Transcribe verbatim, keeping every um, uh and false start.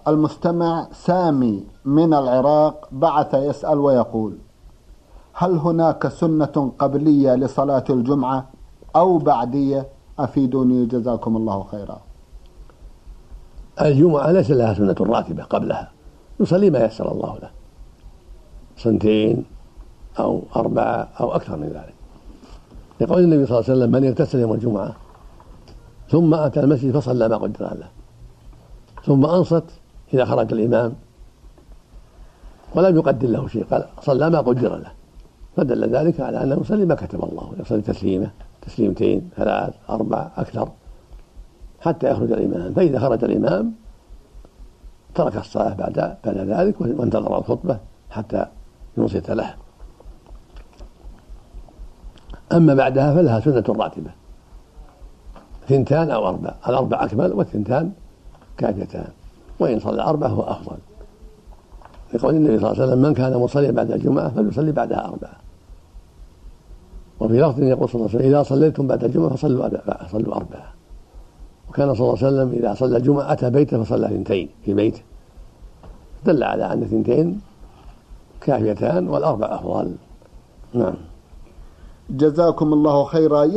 المستمع سامي من العراق بعث يسأل ويقول: هل هناك سنة قبلية لصلاة الجمعة أو بعدية؟ أفيدوني جزاكم الله خيرا. الجمعة ليس لها سنة راتبة قبلها، يصلي ما يسر الله له، سنتين أو أربعة أو أكثر من ذلك، يقول النبي صلى الله عليه وسلم: من اغتسل يوم الجمعة ثم أتى المسجد فصلى ما قدر له، ثم أنصت إذا خرج الإمام ولم يقدر له شيء، قال صلى ما قدر له، فدل ذلك على أنه يصلي ما كتب الله، يصلي تسليمة تسليمتين ثلاث أربع أكثر حتى يخرج الإمام، فإذا خرج الإمام ترك الصلاة بعد بعد ذلك وانتظر الخطبة حتى ينصت له. أما بعدها فلها سنة راتبة، ثنتان أو أربع، الأربع أكمل والثنتان كافيتان، وإن صلى أربع هو أفضل، يقول النبي صلى الله عليه وسلم: من كان مصليا بعد الجمعة فليصلي بعدها أربعة. وفي لفظ يقول صلى الله عليه وسلم: إذا صليتم بعد الجمعة فصلوا أربعة صلوا أربعة. وكان صلى الله عليه وسلم إذا صلى الجمعة أتى بيته فصلى ثنتين في بيته، دل على أن ثنتين كافيتان والأربع أفضل. نعم. جزاكم الله خيرا.